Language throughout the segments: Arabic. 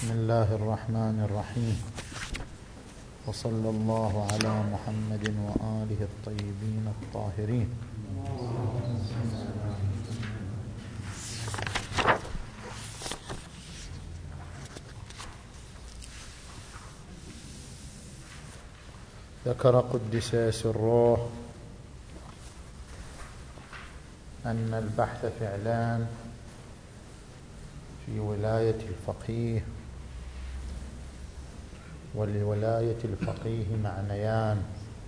بسم الله الرحمن الرحيم، وصلى الله على محمد وآله الطيبين الطاهرين. ذكر قدس سره أن البحث فعلان في ولاية الفقيه، ولولاية الفقيه معنيان: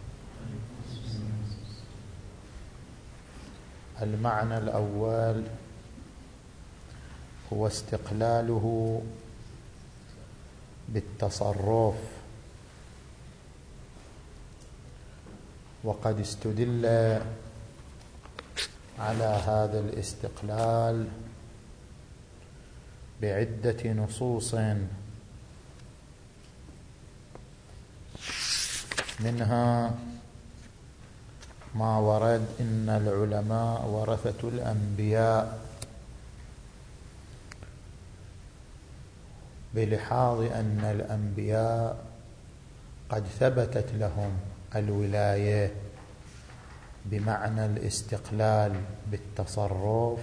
المعنى الأول هو استقلاله بالتصرف، وقد استدل على هذا الاستقلال بعدة نصوص، منها ما ورد إن العلماء ورثة الأنبياء، بلحاظ أن الأنبياء قد ثبتت لهم الولاية بمعنى الاستقلال بالتصرف،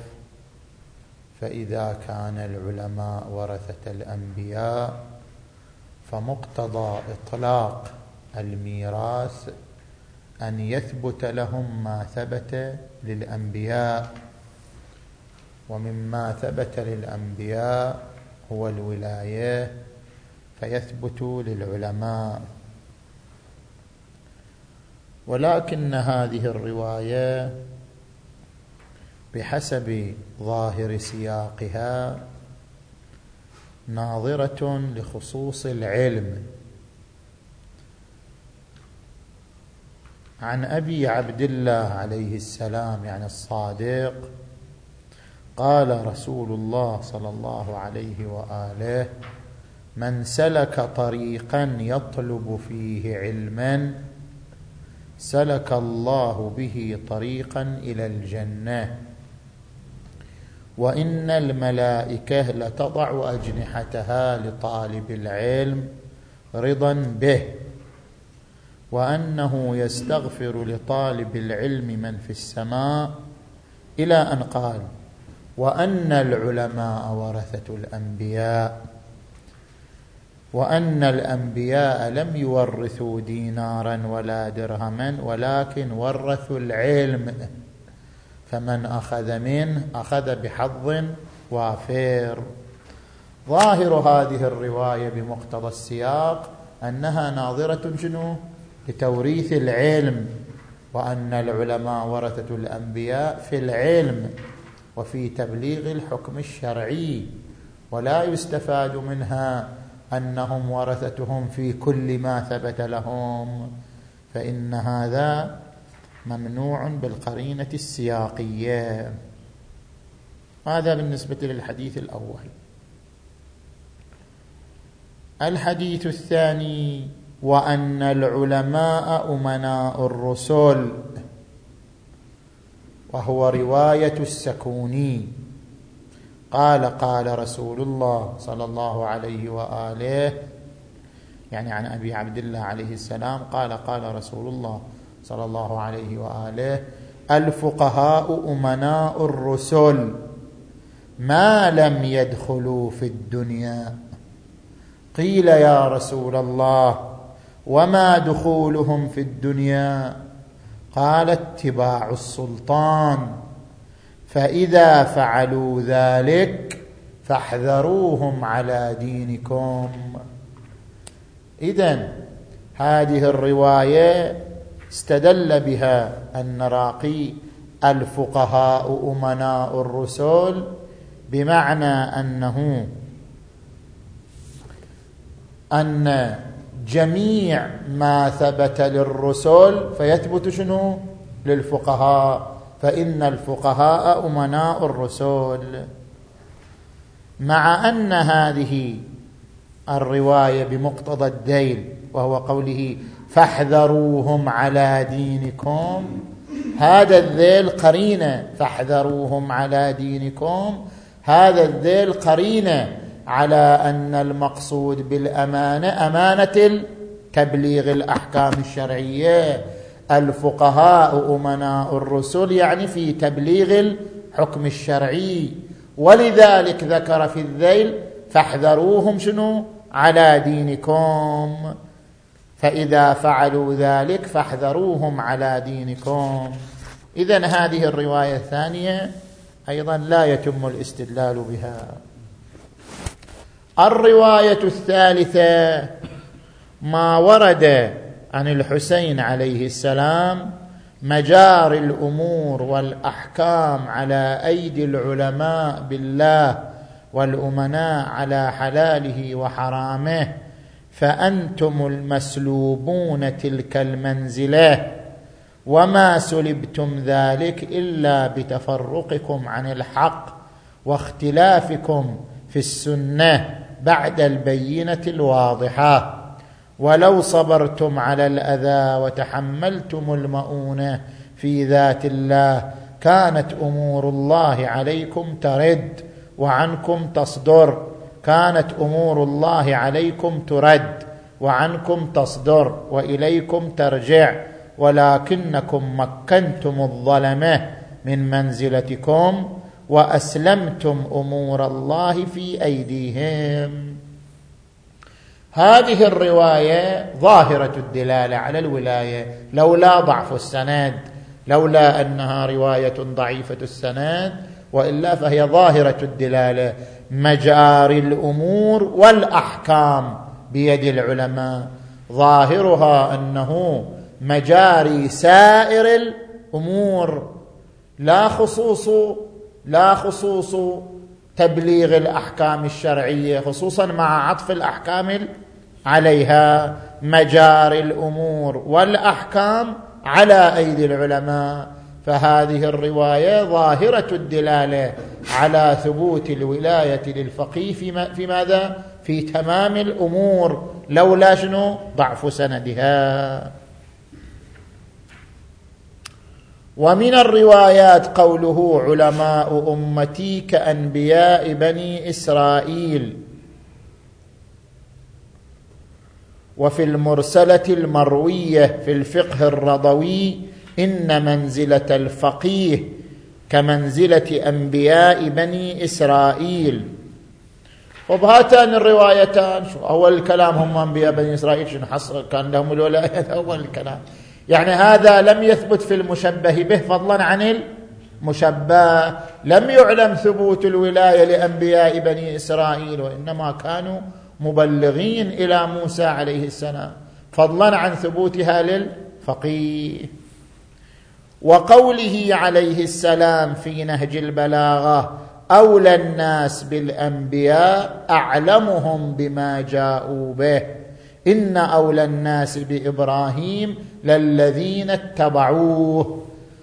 فإذا كان العلماء ورثة الأنبياء فمقتضى إطلاق الميراث أن يثبت لهم ما ثبت للأنبياء، ومما ثبت للأنبياء هو الولاية، فيثبت للعلماء. ولكن هذه الرواية بحسب ظاهر سياقها ناظرة لخصوص العلم. عن أبي عبد الله عليه السلام يعني الصادق قال رسول الله صلى الله عليه وآله: من سلك طريقا يطلب فيه علما سلك الله به طريقا إلى الجنة، وإن الملائكة لتضع أجنحتها لطالب العلم رضا به، وأنه يستغفر لطالب العلم من في السماء، إلى أن قال: وأن العلماء ورثة الأنبياء، وأن الأنبياء لم يورثوا دينارا ولا درهما ولكن ورثوا العلم، فمن أخذ منه أخذ بحظ وافر. ظاهر هذه الرواية بمقتضى السياق أنها ناظرة شنو؟ لتوريث العلم، وأن العلماء ورثة الأنبياء في العلم وفي تبليغ الحكم الشرعي، ولا يستفاد منها أنهم ورثتهم في كل ما ثبت لهم، فإن هذا ممنوع بالقرينة السياقية. هذا بالنسبة للحديث الأول. الحديث الثاني: وأن العلماء أمناء الرسل، وهو رواية السكوني قال رسول الله صلى الله عليه وآله، يعني عن أبي عبد الله عليه السلام قال رسول الله صلى الله عليه وآله: الفقهاء أمناء الرسل ما لم يدخلوا في الدنيا. قيل: يا رسول الله وما دخولهم في الدنيا؟ قال: اتباع السلطان، فإذا فعلوا ذلك فاحذروهم على دينكم. إذن هذه الرواية استدل بها أن راقي الفقهاء أمناء الرسل بمعنى أن جميع ما ثبت للرسل فيثبت شنو؟ للفقهاء، فإن الفقهاء أمناء الرسل. مع أن هذه الرواية بمقتضى الذيل، وهو قوله فاحذروهم على دينكم، هذا الذيل قرينة، فاحذروهم على دينكم، هذا الذيل قرينة على أن المقصود بالأمانة أمانة تبليغ الأحكام الشرعية. الفقهاء أمناء الرسل يعني في تبليغ الحكم الشرعي، ولذلك ذكر في الذيل فاحذروهم شنو؟ على دينكم، فإذا فعلوا ذلك فاحذروهم على دينكم. إذن هذه الرواية الثانية أيضا لا يتم الاستدلال بها. الرواية الثالثة ما ورد عن الحسين عليه السلام مجاري الأمور والأحكام على أيدي العلماء بالله والأمناء على حلاله وحرامه، فأنتم المسلوبون تلك المنزلة، وما سلبتم ذلك إلا بتفرقكم عن الحق واختلافكم في السنة بعد البينة الواضحة. ولو صبرتم على الأذى وتحملتم المؤونة في ذات الله كانت أمور الله عليكم ترد وعنكم تصدر، كانت أمور الله عليكم ترد وعنكم تصدر وإليكم ترجع، ولكنكم مكنتم الظلمة من منزلتكم وأسلمتم أمور الله في أيديهم. هذه الرواية ظاهرة الدلالة على الولاية، لولا ضعف السند، لولا أنها رواية ضعيفة السند، وإلا فهي ظاهرة الدلالة. مجاري الأمور والأحكام بيد العلماء، ظاهرها أنه مجاري سائر الأمور، لا خصوص تبليغ الأحكام الشرعية، خصوصا مع عطف الأحكام عليها. مجاري الأمور والأحكام على أيدي العلماء، فهذه الرواية ظاهرة الدلالة على ثبوت الولاية للفقيه في ماذا؟ في تمام الأمور، لولا شنو؟ ضعف سندها. ومن الروايات قوله علماء أمتي كأنبياء بني إسرائيل. وفي المرسلة المروية في الفقه الرضوي إن منزلة الفقيه كمنزلة أنبياء بني إسرائيل. وبهاتان الروايتان أول الكلام هم أنبياء بني إسرائيل شنو حصل كان لهم الولاية، أول الكلام يعني هذا لم يثبت في المشبه به فضلا عن المشبه، لم يعلم ثبوت الولاية لأنبياء بني إسرائيل، وإنما كانوا مبلغين إلى موسى عليه السلام فضلا عن ثبوتها للفقيه. وقوله عليه السلام في نهج البلاغة أولى الناس بالأنبياء أعلمهم بما جاءوا به، إن أولى الناس بإبراهيم للذين اتبعوه،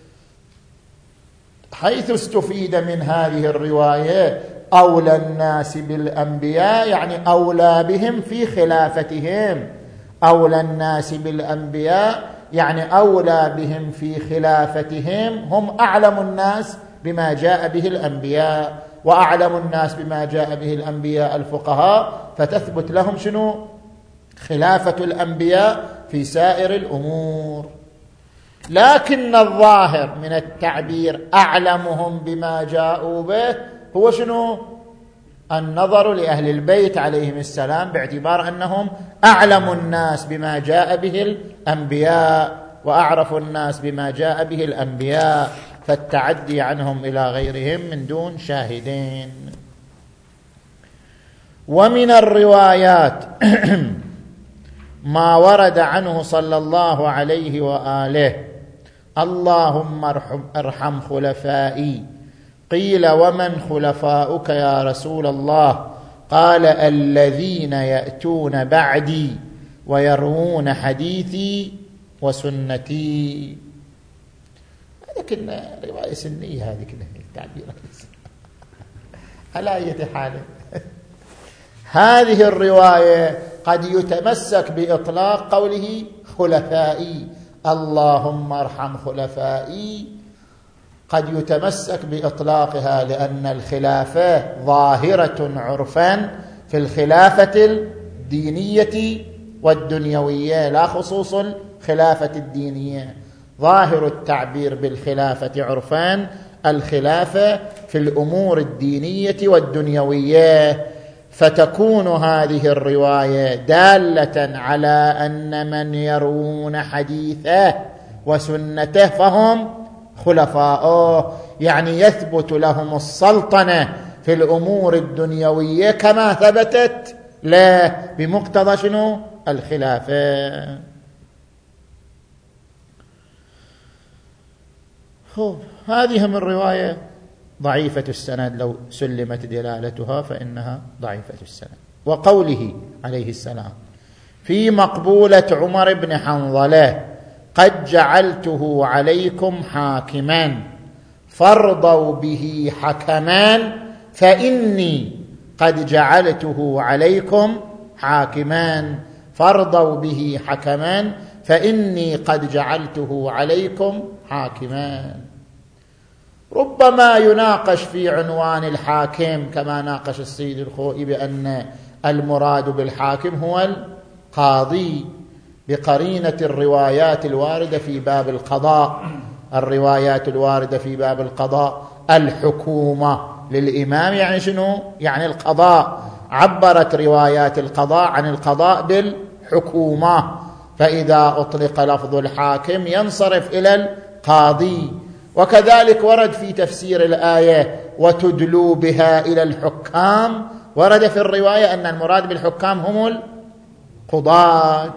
حيث استفيد من هذه الرواية أولى الناس بالأنبياء يعني أولى بهم في خلافتهم، أولى الناس بالأنبياء يعني أولى بهم في خلافتهم، هم أعلم الناس بما جاء به الأنبياء، وأعلم الناس بما جاء به الأنبياء الفقهاء، فتثبت لهم شنو؟ خلافة الأنبياء في سائر الأمور. لكن الظاهر من التعبير أعلمهم بما جاءوا به هو شنو؟ النظر لأهل البيت عليهم السلام باعتبار أنهم أعلم الناس بما جاء به الأنبياء وأعرف الناس بما جاء به الأنبياء، فالتعدي عنهم إلى غيرهم من دون شاهدين. ومن الروايات ما ورد عنه صلى الله عليه وآله اللهم ارحم خلفائي. قيل ومن خلفاؤك يا رسول الله؟ قال الذين يأتون بعدي ويروون حديثي وسنتي. هذا كنا رواية سنية، هذه كنا التعبيرات على أي حال. هذه الرواية قد يتمسك بإطلاق قوله خلفائي، اللهم ارحم خلفائي، قد يتمسك بإطلاقها لأن الخلافة ظاهرة عرفا في الخلافة الدينية والدنيوية، لا خصوص الخلافة الدينية. ظاهر التعبير بالخلافة عرفان الخلافة في الأمور الدينية والدنيوية، فتكون هذه الرواية دالة على أن من يروون حديثه وسنته فهم خلفاؤه، يعني يثبت لهم السلطنة في الأمور الدنيوية كما ثبتت له بمقتضى شنو؟ الخلافة. هذه من الرواية ضعيفة السند، لو سلمت دلالتها فإنها ضعيفة السند. وقوله عليه السلام في مقبولة عمر بن حنظلة قد جعلته عليكم حاكما فارضوا به حكما فإني قد جعلته عليكم حاكما، فارضوا به حكما فإني قد جعلته عليكم حاكما. ربما يناقش في عنوان الحاكم كما ناقش السيد الخوئي بأن المراد بالحاكم هو القاضي بقرينة الروايات الواردة في باب القضاء. الروايات الواردة في باب القضاء الحكومة للإمام يعني شنو؟ يعني القضاء. عبرت روايات القضاء عن القضاء بالحكومة، فإذا أطلق لفظ الحاكم ينصرف إلى القاضي. وكذلك ورد في تفسير الآية وتدلوا بها إلى الحكام، ورد في الرواية أن المراد بالحكام هم القضاة.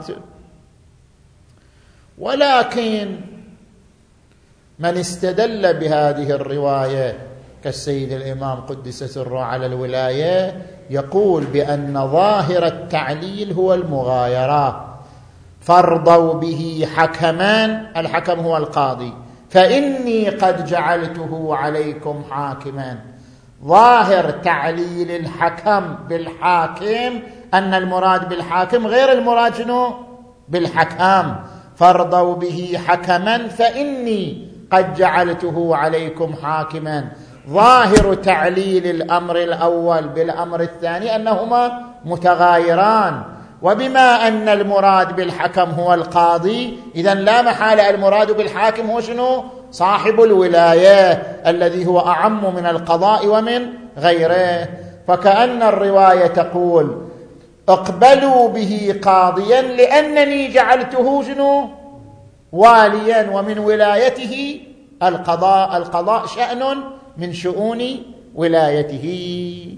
ولكن من استدل بهذه الرواية كالسيد الإمام قدس سره على الولاية يقول بأن ظاهر التعليل هو المغايرة. فارضوا به حكمان، الحكم هو القاضي، فإني قد جعلته عليكم حاكما. ظاهر تعليل الحكم بالحاكم أن المراد بالحاكم غير المراد شنو؟ بالحكام. فارضوا به حكما فإني قد جعلته عليكم حاكما. ظاهر تعليل الأمر الأول بالأمر الثاني أنهما متغايران، وبما أن المراد بالحكم هو القاضي إذن لا محالة المراد بالحاكم هو شنو؟ صاحب الولاية الذي هو أعم من القضاء ومن غيره. فكأن الرواية تقول اقبلوا به قاضيا لأنني جعلته شنو؟ واليا، ومن ولايته القضاء. القضاء شأن من شؤون ولايته.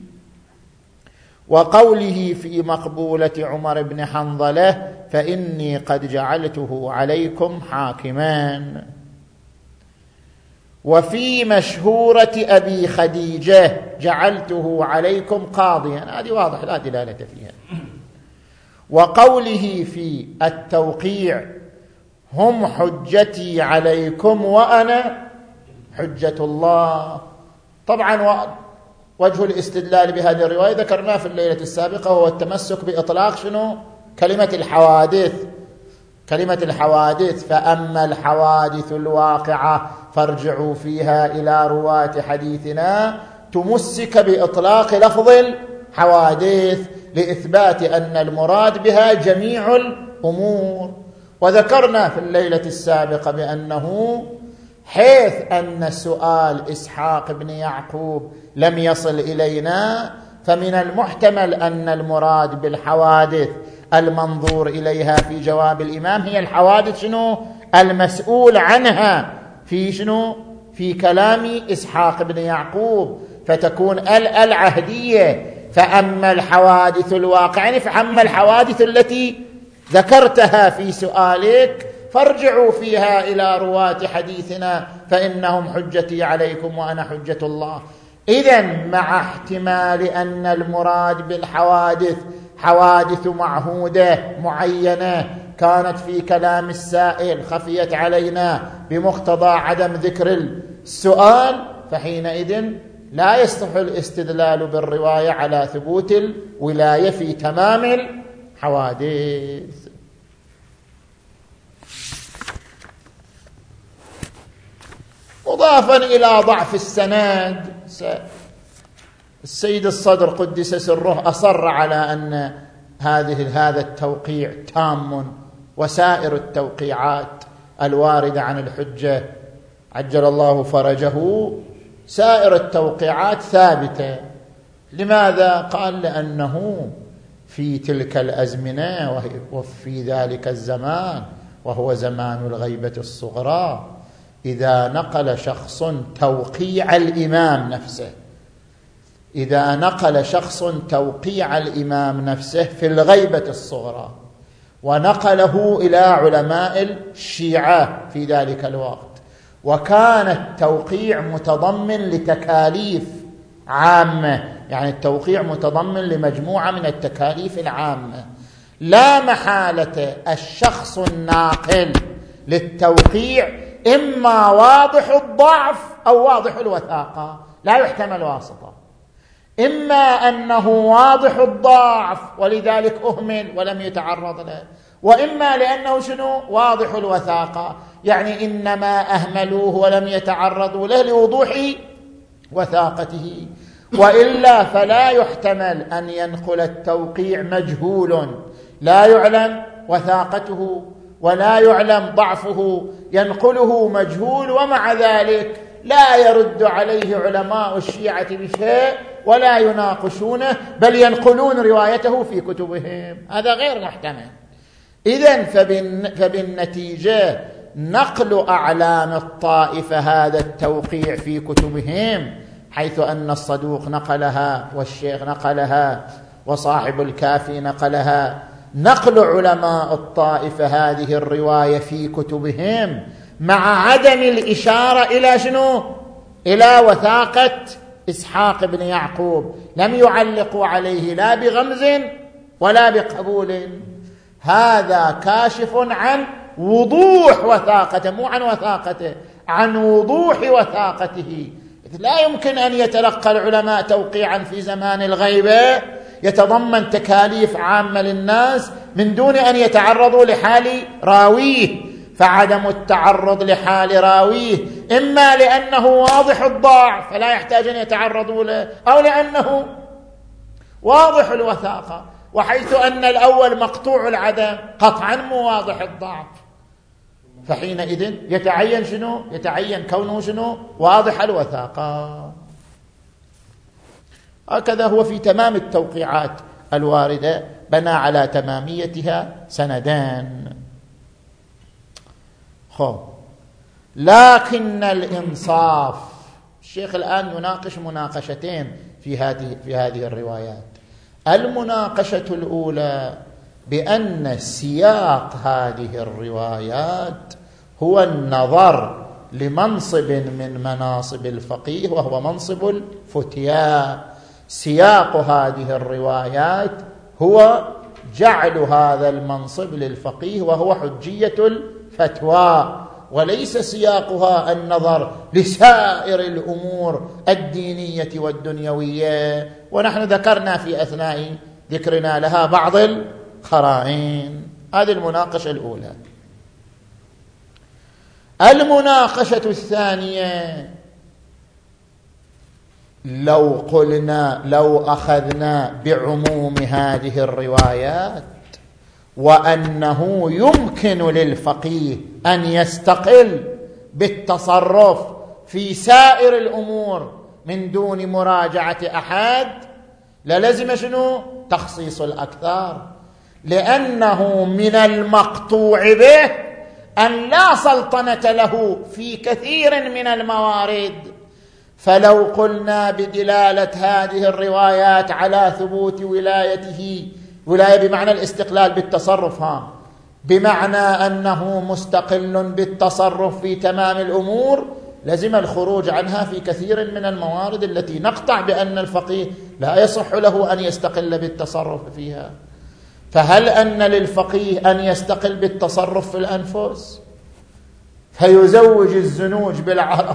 وقوله في مقبولة عمر بن حنظلة فإني قد جعلته عليكم حاكمان. وفي مشهورة أبي خديجة جعلته عليكم قاضيا، هذه واضح لا دلالة فيها. وقوله في التوقيع هم حجتي عليكم وأنا حجة الله. طبعا وجه الاستدلال بهذه الرواية ذكرناه في الليلة السابقة، وهو التمسك بإطلاق شنو؟ كلمة الحوادث. كلمة الحوادث فأما الحوادث الواقعة فارجعوا فيها إلى رواة حديثنا، تمسك بإطلاق لفظ الحوادث لإثبات أن المراد بها جميع الأمور. وذكرنا في الليلة السابقة بأنه حيث أن سؤال إسحاق بن يعقوب لم يصل إلينا، فمن المحتمل أن المراد بالحوادث المنظور إليها في جواب الإمام هي الحوادث شنو؟ المسؤول عنها في شنو؟ في كلام إسحاق بن يعقوب، فتكون العهدية. فأما الحوادث الواقعة فأما الحوادث التي ذكرتها في سؤالك فارجعوا فيها إلى رواة حديثنا فإنهم حجتي عليكم وأنا حجة الله. إذن مع احتمال أن المراد بالحوادث حوادث معهودة معينة كانت في كلام السائل خفيت علينا بمقتضى عدم ذكر السؤال، فحينئذ لا يصح الاستدلال بالرواية على ثبوت الولاية في تمام الحوادث. مضافا إلى ضعف السند السيد الصدر قدس سره أصر على أن هذا التوقيع تام، وسائر التوقيعات الواردة عن الحجة عجل الله فرجه سائر التوقيعات ثابتة. لماذا؟ قال لأنه في تلك الأزمنة وفي ذلك الزمان وهو زمان الغيبة الصغرى، إذا نقل شخص توقيع الإمام نفسه في الغيبة الصغرى ونقله إلى علماء الشيعة في ذلك الوقت، وكان التوقيع متضمن لتكاليف عامة، يعني التوقيع متضمن لمجموعة من التكاليف العامة، لا محالة الشخص الناقل للتوقيع إما واضح الضعف أو واضح الوثاقة، لا يحتمل واسطة. إما أنه واضح الضعف ولذلك أهمل ولم يتعرض له، وإما لأنه واضح الوثاقة، يعني إنما أهملوه ولم يتعرضوا له لوضوح وثاقته. وإلا فلا يحتمل أن ينقل التوقيع مجهول لا يعلم وثاقته ولا يعلم ضعفه، ينقله مجهول ومع ذلك لا يرد عليه علماء الشيعة بشيء ولا يناقشونه، بل ينقلون روايته في كتبهم. هذا غير محتمل. إذن فبالنتيجة نقل أعلام الطائفة هذا التوقيع في كتبهم، حيث أن الصدوق نقلها والشيخ نقلها وصاحب الكافي نقلها، نقل علماء الطائفة هذه الرواية في كتبهم مع عدم الإشارة إلى إلى وثاقة إسحاق بن يعقوب، لم يعلقوا عليه لا بغمز ولا بقبول. هذا كاشف عن وضوح وثاقته، مو عن وثاقته، عن وضوح وثاقته. لا يمكن أن يتلقى العلماء توقيعا في زمان الغيبة يتضمن تكاليف عامة للناس من دون أن يتعرضوا لحال راويه، فعدم التعرض لحال راويه إما لأنه واضح الضعف فلا يحتاج أن يتعرضوا له، أو لأنه واضح الوثاقة، وحيث أن الأول مقطوع العدم قطعا مو واضح الضعف، فحينئذ يتعين يتعين كونه واضح الوثاقة. هكذا هو في تمام التوقيعات الواردة، بنى على تماميتها سندان. لكن الإنصاف، الشيخ الآن يناقش مناقشتين في هذه الروايات. المناقشة الأولى بأن سياق هذه الروايات هو النظر لمنصب من مناصب الفقيه وهو منصب الفتيا. سياق هذه الروايات هو جعل هذا المنصب للفقيه وهو حجية الفتوى، وليس سياقها النظر لسائر الأمور الدينية والدنيوية، ونحن ذكرنا في أثناء ذكرنا لها بعض القرائن. هذه المناقشة الأولى. المناقشة الثانية، لو أخذنا بعموم هذه الروايات وأنه يمكن للفقيه أن يستقل بالتصرف في سائر الأمور من دون مراجعة أحد، للزم تخصيص الأكثر، لأنه من المقطوع به أن لا سلطنة له في كثير من الموارد. فلو قلنا بدلالة هذه الروايات على ثبوت ولايته، ولاية بمعنى الاستقلال بالتصرف، بمعنى أنه مستقل بالتصرف في تمام الأمور، لزم الخروج عنها في كثير من الموارد التي نقطع بأن الفقيه لا يصح له أن يستقل بالتصرف فيها. فهل أن للفقيه أن يستقل بالتصرف في الأنفس فيزوج الزنوج بالعرب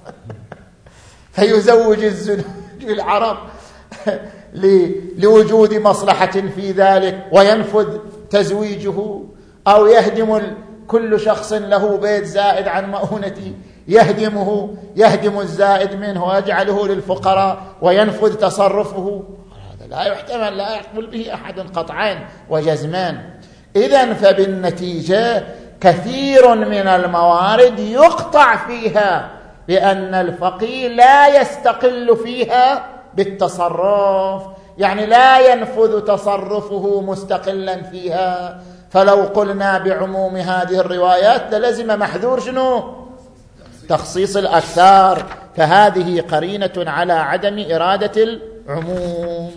لوجود مصلحة في ذلك وينفذ تزويجه، أو يهدم كل شخص له بيت زائد عن مؤونة يهدم الزائد منه ويجعله للفقراء وينفذ تصرفه، هذا لا يحتمل، لا يقبل به أحد قطعا وجزما. إذن فبالنتيجة كثير من الموارد يقطع فيها بأن الفقيه لا يستقل فيها بالتصرف، يعني لا ينفذ تصرفه مستقلا فيها. فلو قلنا بعموم هذه الروايات للزم محذور شنو؟ تخصيص الأكثار، فهذه قرينة على عدم إرادة العموم.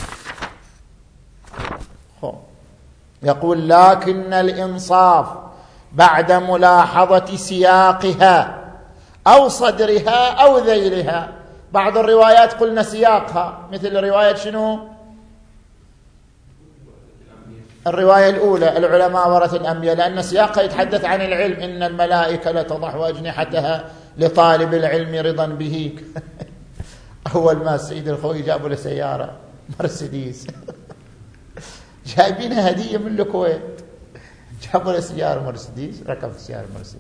يقول لكن الإنصاف بعد ملاحظة سياقها أو صدرها أو ذيلها. بعض الروايات قلنا سياقها، مثل رواية شنو؟ الرواية الأولى العلماء ورثة الأنبياء، لأن سياقها يتحدث عن العلم، إن الملائكة لتضع أجنحتها لطالب العلم رضا به. أول ما السيد الخوي جابوا له سيارة مرسيدس، جايبينها هدية من الكويت، جابوا له سيارة مرسيدس، ركب في سيارة مرسيدس.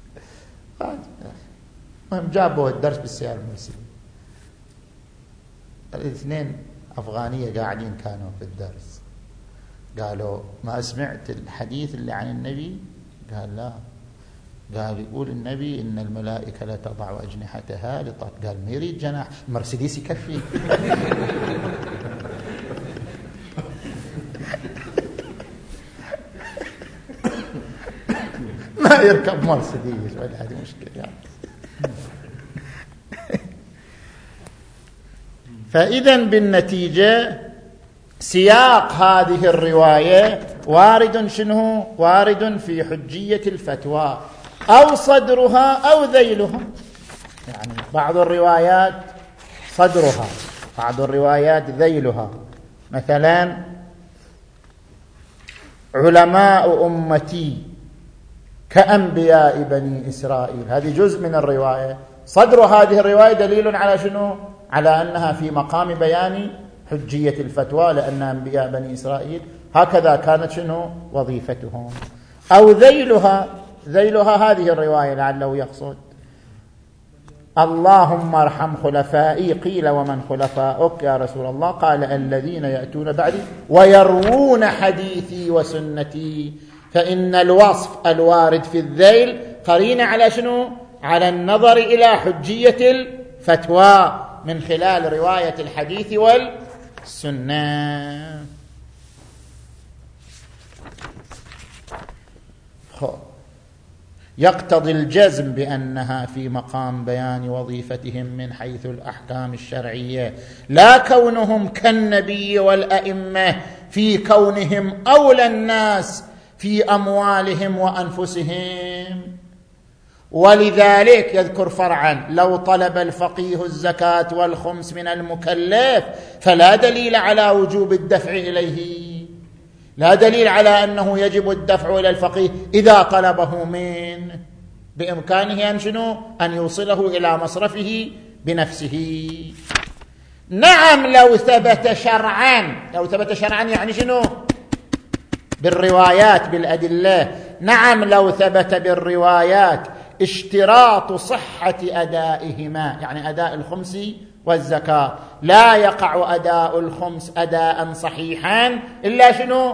المهم جابوا الدرس بالسيارة المرسيدس. الاثنين أفغانية قاعدين كانوا في الدرس، قالوا ما سمعت الحديث اللي عن النبي؟ قال لا. قال يقول النبي إن الملائكة لا تضع أجنحتها لطالب. قال ما يريد جناح، مرسيدس يكفي. ما يركب مرسيدس ولا هذه مشكلة. فإذا بالنتيجة سياق هذه الرواية وارد شنو؟ وارد في حجية الفتوى، أو صدرها أو ذيلها. يعني بعض الروايات صدرها، بعض الروايات ذيلها. مثلا علماء أمتي كأنبياء بني إسرائيل، هذه جزء من الرواية. صدر هذه الرواية دليل على شنو؟ على أنها في مقام بيان حجية الفتوى، لأن أنبياء بني إسرائيل هكذا كانت شنو وظيفتهم. أو ذيلها، ذيلها هذه الرواية لعله يقصد اللهم ارحم خلفائي. قيل ومن خلفاؤك يا رسول الله؟ قال الذين يأتون بعدي ويروون حديثي وسنتي. فإن الوصف الوارد في الذيل قرين على شنو؟ على النظر إلى حجية الفتوى من خلال رواية الحديث والسنة. يقتضي الجزم بأنها في مقام بيان وظيفتهم من حيث الأحكام الشرعية، لا كونهم كالنبي والأئمة في كونهم أولى الناس في أموالهم وأنفسهم. ولذلك يذكر فرعا لو طلب الفقيه الزكاة والخمس من المكلف فلا دليل على وجوب الدفع إليه، لا دليل على أنه يجب الدفع إلى الفقيه إذا طلبه منه، بإمكانه أن شنو؟ أن يوصله إلى مصرفه بنفسه. نعم لو ثبت شرعا، لو ثبت شرعا يعني شنو؟ بالروايات بالأدلة. نعم لو ثبت بالروايات اشتراط صحة أدائهما، يعني أداء الخمس والزكاة، لا يقع أداء الخمس أداء صحيحا إلا شنو؟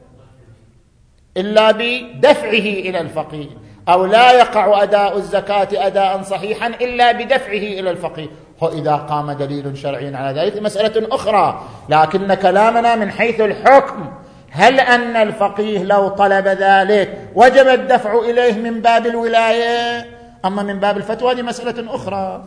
إلا بدفعه إلى الفقيه، أو لا يقع أداء الزكاة أداء صحيحا إلا بدفعه إلى الفقيه. وإذا قام دليل شرعي على ذلك مسألة أخرى، لكن كلامنا من حيث الحكم، هل أن الفقيه لو طلب ذلك وجب الدفع إليه من باب الولاية؟ أما من باب الفتوى دي مسألة أخرى.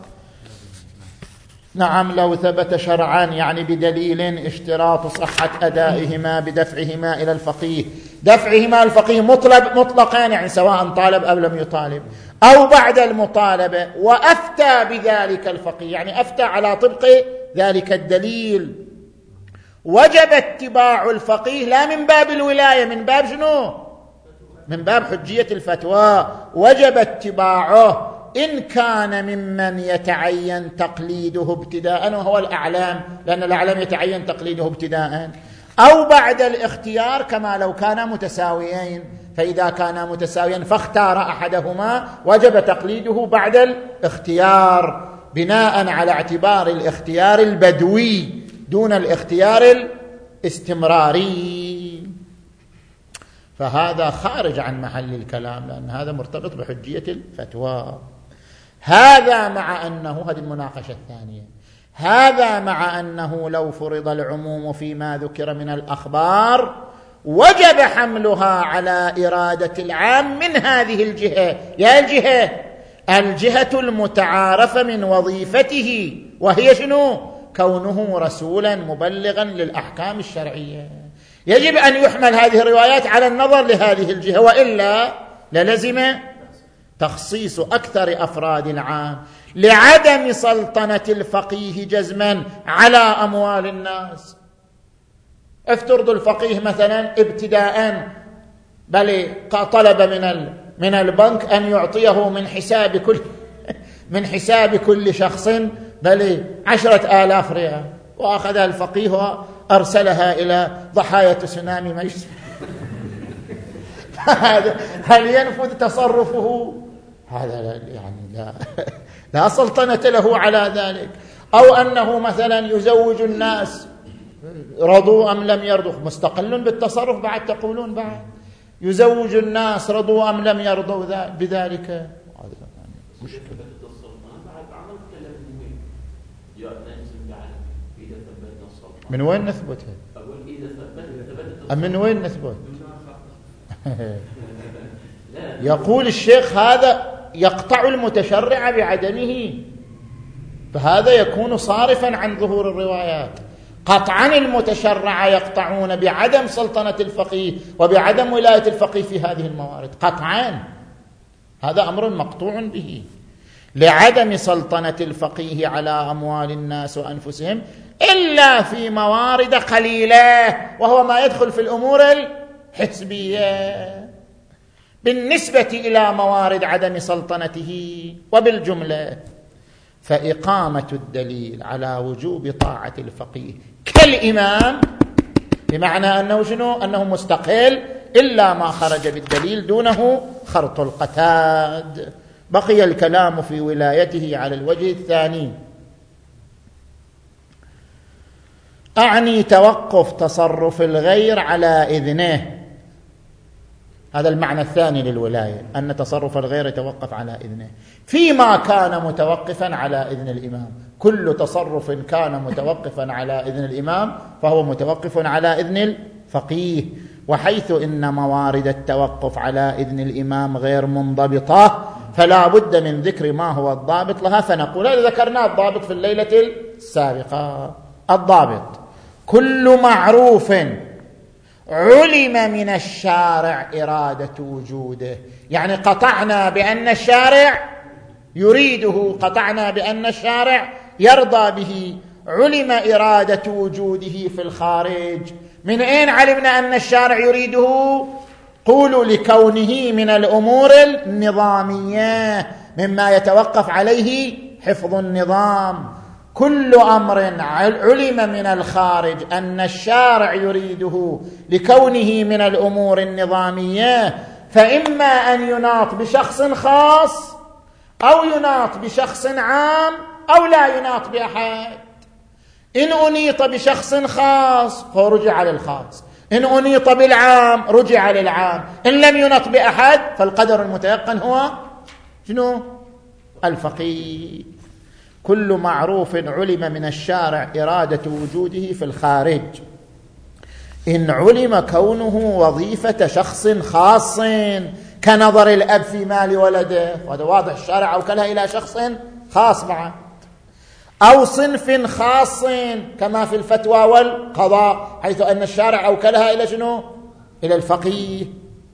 نعم لو ثبت شرعا يعني بدليل اشتراط صحة أدائهما بدفعهما إلى الفقيه، دفعهما الفقيه مطلقا يعني سواء طالب أو لم يطالب، أو بعد المطالبة وأفتى بذلك الفقيه، يعني أفتى على طبق ذلك الدليل، وجب اتباع الفقيه لا من باب الولاية، من باب شنو؟ من باب حجية الفتوى. وجب اتباعه إن كان ممن يتعين تقليده ابتداء وهو الأعلام، لأن الأعلام يتعين تقليده ابتداء، أو بعد الاختيار كما لو كانا متساويين، فإذا كانا متساويا فاختار أحدهما وجب تقليده بعد الاختيار بناء على اعتبار الاختيار البدوي دون الاختيار الاستمراري. فهذا خارج عن محل الكلام، لأن هذا مرتبط بحجية الفتوى. هذا مع أنه، هذه المناقشة الثانية، هذا مع أنه لو فرض العموم فيما ذكر من الأخبار وجب حملها على إرادة العام من هذه الجهة. يا الجهة المتعارفة من وظيفته، وهي شنو؟ كونه رسولا مبلغا للأحكام الشرعية. يجب أن يحمل هذه الروايات على النظر لهذه الجهة، وإلا للزم تخصيص أكثر أفراد العام لعدم سلطنة الفقيه جزما على أموال الناس. افترض الفقيه مثلا ابتداء بل طلب من البنك أن يعطيه من حساب كل شخص بل 10,000 ريال، وأخذها الفقيه وأرسلها إلى ضحايا تسونامي ميسر. هل ينفذ تصرفه؟ هذا يعني لا سلطنة له على ذلك. أو أنه مثلا يزوج الناس، رضوا أم لم يرضوا، مستقل بالتصرف بعد، تقولون بعد يزوج الناس رضوا أم لم يرضوا بذلك. هذا مشكلة. من وين نثبتها؟ من وين نثبت؟ يقول الشيخ هذا يقطع المتشرع بعدمه، فهذا يكون صارفا عن ظهور الروايات. قطعا المتشرع يقطعون بعدم سلطنة الفقيه وبعدم ولاية الفقيه في هذه الموارد قطعا، هذا أمر مقطوع به، لعدم سلطنة الفقيه على أموال الناس وأنفسهم إلا في موارد قليلة، وهو ما يدخل في الأمور الحسبية. بالنسبة إلى موارد عدم سلطنته وبالجملة فإقامة الدليل على وجوب طاعة الفقيه كالإمام، بمعنى أنه شنو؟ أنه مستقل إلا ما خرج بالدليل دونه خرط القتاد. بقي الكلام في ولايته على الوجه الثاني، أعني توقف تصرف الغير على إذنه. هذا المعنى الثاني للولاية، أن تصرف الغير يتوقف على إذنه فيما كان متوقفا على إذن الإمام. كل تصرف كان متوقفا على إذن الإمام فهو متوقف على إذن الفقيه. وحيث إن موارد التوقف على إذن الإمام غير منضبطة فلا بد من ذكر ما هو الضابط لها، فنقول هذا ذكرنا الضابط في الليلة السابقة. الضابط كل معروف علم من الشارع إرادة وجوده، يعني قطعنا بأن الشارع يريده، قطعنا بأن الشارع يرضى به، علم إرادة وجوده في الخارج. من أين علمنا أن الشارع يريده؟ قولوا لكونه من الأمور النظامية مما يتوقف عليه حفظ النظام. كل أمر علم من الخارج أن الشارع يريده لكونه من الأمور النظامية، فإما أن يناط بشخص خاص أو يناط بشخص عام أو لا يناط بأحد. إن أنيط بشخص خاص فرجع للخاص، إن أنيط بالعام رجع للعام، إن لم ينط بأحد فالقدر المتيقن هو شنو؟ الفقيه. كل معروف علم من الشارع إرادة وجوده في الخارج، إن علم كونه وظيفة شخص خاص كنظر الأب في مال ولده، وهذا واضح الشارع أوكلها إلى شخص خاص معه، أو صنف خاص كما في الفتوى والقضاء حيث أن الشارع أوكلها إلى شنو؟ إلى الفقيه.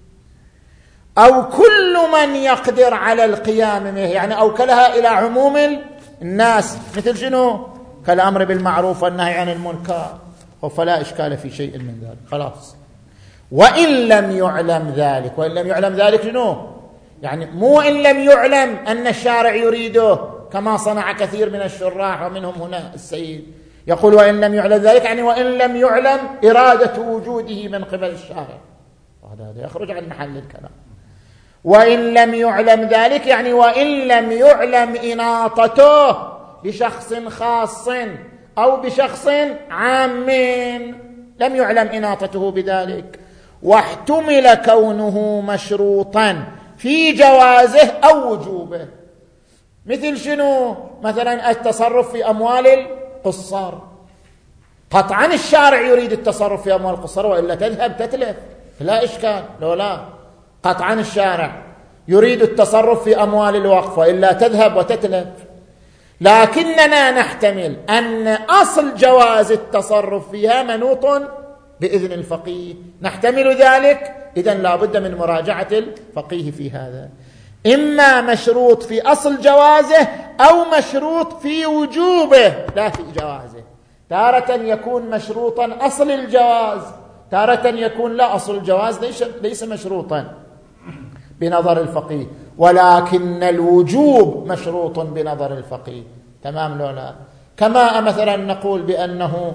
أو كل من يقدر على القيام به، يعني أوكلها إلى عموم الناس، مثل شنو؟ كالأمر بالمعروف والنهي عن المنكر، فلا إشكال في شيء من ذلك. خلاص. وإن لم يعلم ذلك، وإن لم يعلم ذلك شنو؟ يعني مو إن لم يعلم أن الشارع يريده كما صنع كثير من الشراح ومنهم هنا السيد يقول وإن لم يعلم ذلك، يعني وإن لم يعلم إرادة وجوده من قبل الشارع. هذا يخرج عن محل الكلام. وإن لم يعلم ذلك يعني وإن لم يعلم إناطته بشخص خاص أو بشخص عام، لم يعلم إناطته بذلك، واحتمل كونه مشروطا في جوازه أو وجوبه. مثل شنو؟ مثلا التصرف في أموال القصار، قطعا الشارع يريد التصرف في أموال القصار وإلا تذهب تتلف، لا إشكال، لا قطعا الشارع يريد التصرف في أموال الوقف وإلا تذهب وتتلف، لكننا نحتمل أن أصل جواز التصرف فيها منوط بإذن الفقيه، نحتمل ذلك، إذن لا بد من مراجعة الفقيه في هذا، إما مشروط في أصل جوازه أو مشروط في وجوبه لا في جوازه. تارة يكون مشروطا أصل الجواز، تارة يكون لا أصل الجواز ليس مشروطا بنظر الفقيه، ولكن الوجوب مشروط بنظر الفقيه. تمام لولا؟ كما مثلا نقول بأنه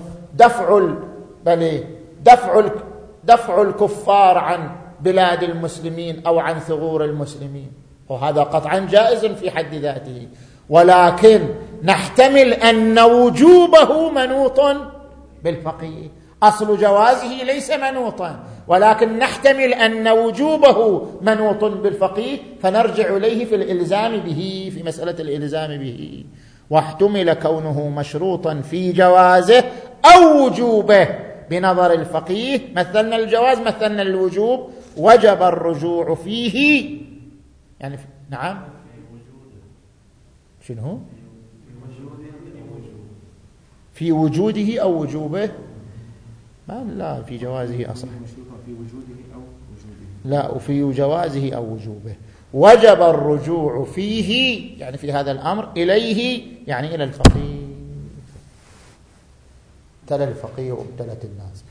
دفع الكفار عن بلاد المسلمين أو عن ثغور المسلمين، وهذا قطعا جائز في حد ذاته، ولكن نحتمل أن وجوبه منوط بالفقيه، أصل جوازه ليس منوطا، ولكن نحتمل أن وجوبه منوط بالفقيه، فنرجع إليه في الإلزام به، في مسألة الإلزام به. واحتمل كونه مشروطا في جوازه أو وجوبه بنظر الفقيه، مثلنا الجواز مثلنا الوجوب، وجب الرجوع فيه يعني نعم شنو؟ في وجوده أو وجوبه؟ لا في جوازه أصح، لا وفي جوازه أو وجوبه. وجب الرجوع فيه يعني في هذا الأمر إليه يعني إلى الفقيه. ابتلى الفقيه وابتلت الناس.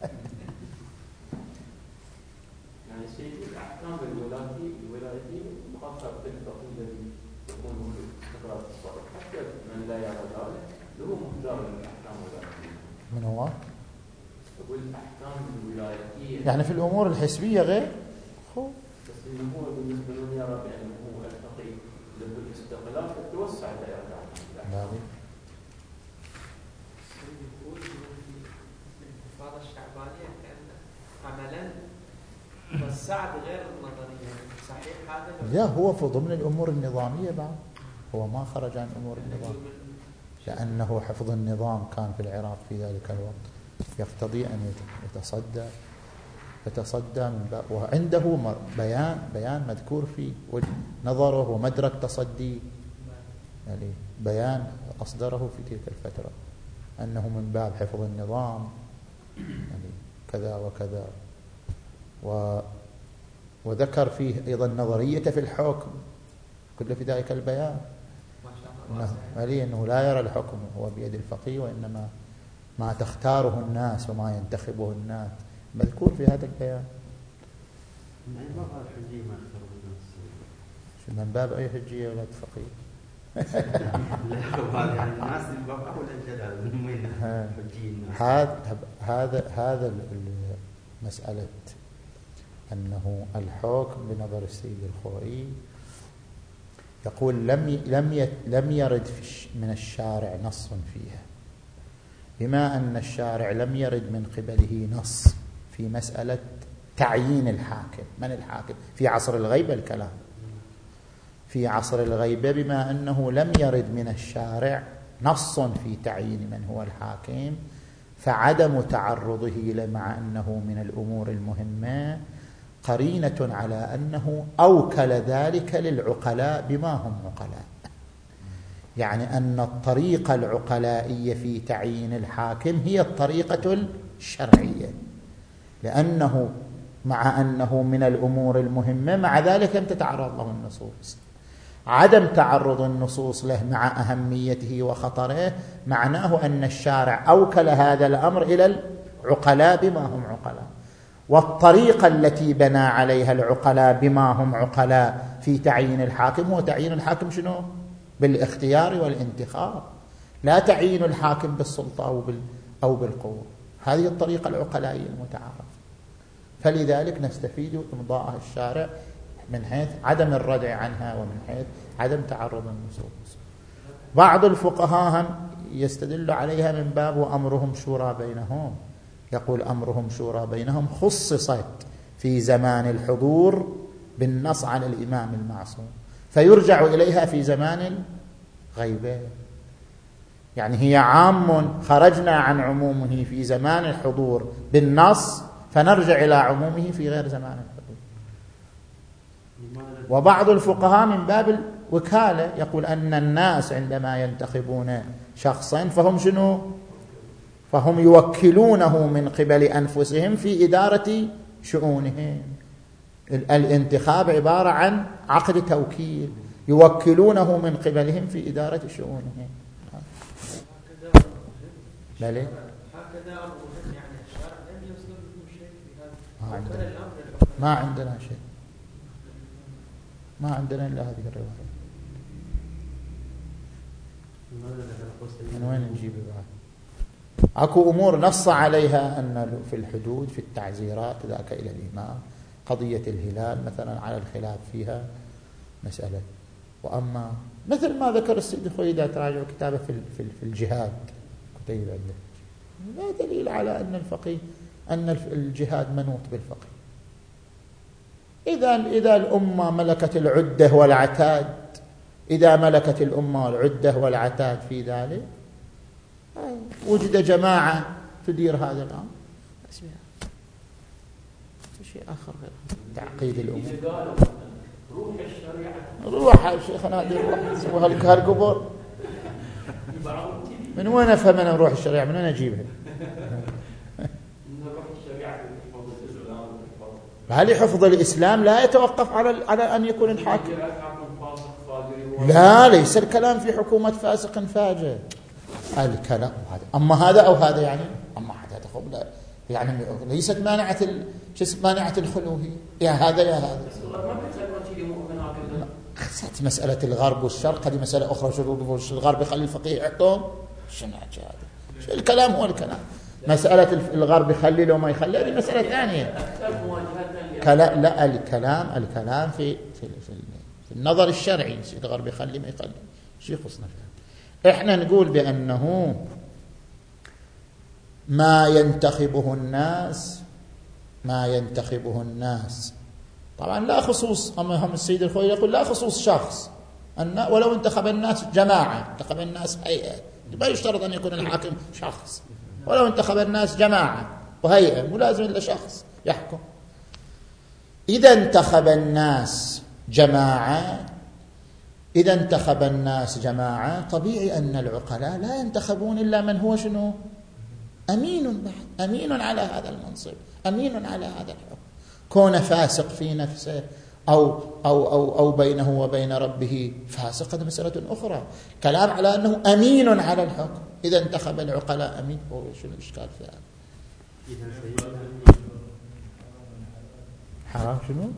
يعني سيدي الأحكام الولايتي خاصة بالفقيه الذي يكون له استقرار التصرف، حتى من لا يرى ذلك له مقدار من الأحكام الولايتية. من هو؟ يقول الأحكام الولايتية يعني في الأمور الحسبية غير؟ بس إنه هو بالنسبة له يرى بأنه هو الفقيه له الاستقلال تتوسع دائرة الأحكام. الانتفاضة الشعبانية كأن عملا والسعد غير النظرية، صحيح هذا؟ لا هو في ضمن الأمور النظامية بعد، هو ما خرج عن أمور النظام، لأنه حفظ النظام كان في العراق في ذلك الوقت يقتضي أن يتصدى من باب، وعنده بيان مذكور في نظره ومدرك تصدي، يعني بيان أصدره في تلك الفترة أنه من باب حفظ النظام يعني كذا وكذا، وذكر فيه أيضا نظرية في الحكم كل في ذلك البيان، أنه لا يرى الحكم هو بيد الفقيه، وإنما ما تختاره الناس وما ينتخبه الناس مذكور في هذا البيان. من باب أي حجية ولا فقيه؟ هذا مسألة أنه الحكم بنظر السيد الخوئي يقول لم يرد من الشارع نص فيها، بما أن الشارع لم يرد من قبله نص في مسألة تعيين الحاكم. من الحاكم في عصر الغيبة؟ الكلام في عصر الغيبة، بما أنه لم يرد من الشارع نص في تعيين من هو الحاكم، فعدم تعرضه مع أنه من الأمور المهمة قرينة على أنه أوكل ذلك للعقلاء بما هم عقلاء، يعني أن الطريقة العقلائية في تعيين الحاكم هي الطريقة الشرعية، لأنه مع أنه من الأمور المهمة مع ذلك لم تتعرض له النصوص. عدم تعرض النصوص له مع أهميته وخطره معناه أن الشارع أوكل هذا الأمر إلى العقلاء بما هم عقلاء، والطريقة التي بنى عليها العقلاء بما هم عقلاء في تعيين الحاكم هو تعيين الحاكم شنو؟ بالاختيار والانتخاب، لا تعيين الحاكم بالسلطة أو بالقوة. هذه الطريقة العقلائية المتعارف. فلذلك نستفيد إمضاء الشارع من حيث عدم الردع عنها ومن حيث عدم تعرض النصوص. بعض الفقهاء هم يستدل عليها من باب وأمرهم شورى بينهم، يقول أمرهم شورى بينهم خصصت في زمان الحضور بالنص عن الإمام المعصوم، فيرجع إليها في زمان الغيبة، يعني هي عام خرجنا عن عمومه في زمان الحضور بالنص فنرجع إلى عمومه في غير زمان الحضور. وبعض الفقهاء من باب الوكالة يقول أن الناس عندما ينتخبون شخصا فهم شنو؟ فهم يوكلونه من قبل أنفسهم في إدارة شؤونهم. الانتخاب عبارة عن عقد توكيل يوكلونه من قبلهم في إدارة شؤونهم. بلى هكذا أمرهم، يعني الشرع لم يصدر منه شيء في هذا. ما عندنا شيء، ما عندنا إلا هذه الرواية. من وين نجيب بعد؟ اكو امور نص عليها ان في الحدود في التعزيرات ذاك الى الامام، قضيه الهلال مثلا على الخلاف فيها مساله. واما مثل ما ذكر السيد الخوئي اذا تراجعوا كتابه في الجهاد كتيب عنده، لا دليل على ان الفقيه ان الجهاد منوط بالفقيه. اذا الامه ملكت العده والعتاد، اذا ملكت الامه والعده والعتاد في ذلك، وجد جماعة تدير هذا الأمر، شيء آخر غير تعقيد الأمور. روح الشريعة، روح شيخنا هذه روح هالقبور من وين أفهم أنا روح الشريعة؟ من وين أجيبها؟ هل حفظ الإسلام لا يتوقف على أن يكون الحاكم؟ لا، ليس الكلام في حكومة فاسق فاجر، الكلام هذا أما هذا أو هذا، يعني أما هذا قبل يعني ليست مانعة مانعة الخلوه يا هذا يا هذا. خسرت مسألة الغرب والشرق هذه مسألة أخرى. شروط الغرب يخلي الفقيه يحكم، شنو هذا؟ الكلام هو الكلام. مسألة الغرب يخلي لو ما يخلي هذه مسألة ثانية. لا، الكلام في النظر الشرعي، الغرب يخلي ما يخلي شيء خصنا فيه. احنا نقول بأنه ما ينتخبه الناس طبعا لا خصوص. أما هم السيد الخوئي يقول لا خصوص شخص، ولو انتخب الناس جماعة، انتخب الناس هيئة، ما يشترط أن يكون الحاكم شخص، ولو انتخب الناس جماعة وهيئة مو لازم إلا شخص يحكم. إذا انتخب الناس جماعة طبيعي أن العقلاء لا ينتخبون إلا من هو شنو؟ أمين على هذا المنصب، أمين على هذا الحكم. كون فاسق في نفسه أو بينه وبين ربه فاسق هذا مسألة أخرى. كلام على أنه أمين على الحكم. إذا انتخب العقلاء أمين، هو شنو الإشكال في هذا؟ حرام شنو؟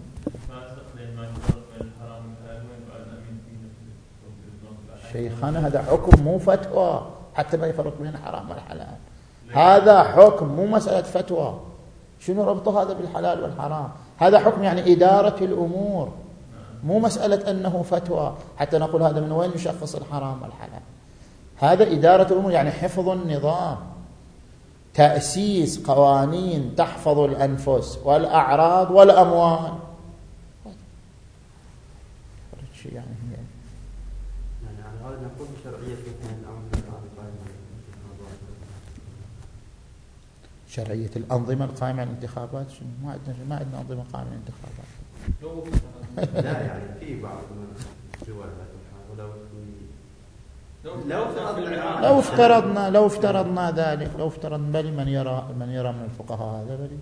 شيخنا هذا حكم مو فتوى، حتى ما يفرق بين الحرام والحلال. هذا حكم مو مسألة فتوى. شنو ربطه هذا بالحلال والحرام؟ هذا حكم يعني إدارة الأمور، مو مسألة أنه فتوى حتى نقول هذا من وين يشخص الحرام والحلال. هذا إدارة الأمور يعني حفظ النظام، تأسيس قوانين تحفظ الأنفس والأعراض والأموال. يعني على هذا نقول شرعية شرعية الأنظمة القائمة على الانتخابات. ما عندنا أنظمة قائمة على الانتخابات. لا يعني في بعض الروايات لو افترضنا ذلك، لو افترضنا بل من يرى من الفقهاء هذا بل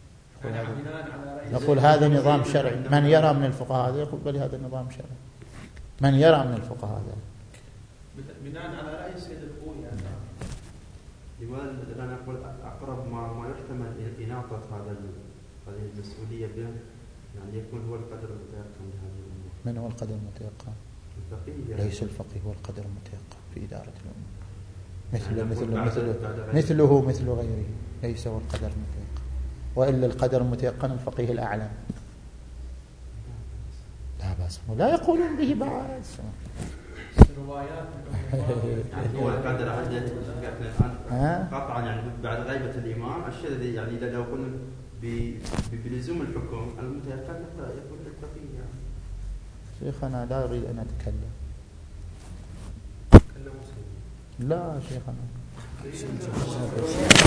نقول هذا نظام شرعي. من يرى من الفقهاء هذا يقول بل هذا نظام شرعي. من يرى من الفقهاء هذا بناء على رأي السيد الخوئي يعني. لماذا أنا أقول أقرب ما يحتمل إناطة هذه المسؤولية به، يعني يكون هو القدر المتيقن لهذه الأمور. من هو القدر المتيقن؟ الفقيه. ليس الفقيه هو القدر المتيقن في إدارة الأمور، مثله مثل غيره، ليس هو القدر المتيقن. وإلا القدر المتيقن الفقيه الأعلم. لا بأس، لا يقولون به بأس. يعني هو القدر قطعا يعني بعد غيبة الإمام الشيء الذي يعني لو قلنا بلزوم الحكم المتيقن يكون للفقيه يعني. شيخنا لا أريد أن أتكلم. لا شيخنا